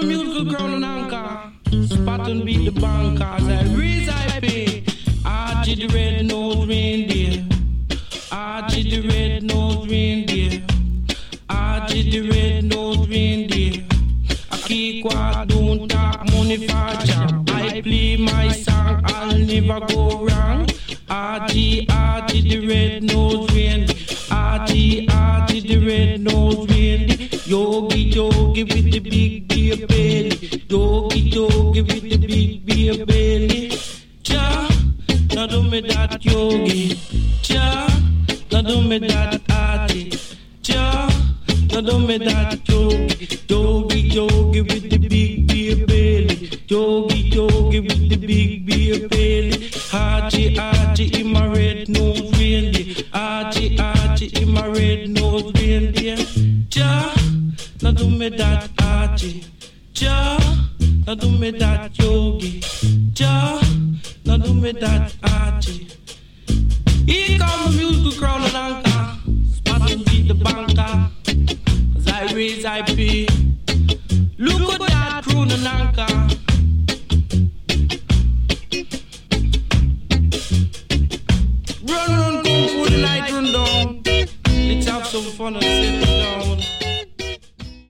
the musical crown and anchor. Spot and beat the bankers. I raise I pay. Archie the red-nosed reindeer. Archie the red-nosed reindeer. Archie the red-nosed reindeer. I keep quiet, don't talk money for job. I play my song, I'll never go wrong. Archie, Archie the red-nosed reindeer. Archie, Archie the red-nosed reindeer. Yogi, yogi with the big beer belly. Yogi, yogi with the big beer belly. Cha, now do me that yogi. Cha, now do me that Archie. Cha, now do me that yogi. Yogi, yogi with the big beer belly. Yogi, yogi with the big beer belly. Archie, Archie in my red-nosed reindeer. Archie, Archie in my red-nosed reindeer. Cha, now do me that Archie. Cha, now do me that yogi. Cha, now do me that Archie. Here comes the musical crown and anchor. Spot and beat the banker. As I raise, I pay. Look at that crown and anchor. Run, run, come for the night, run down. Let's have some fun and settle down.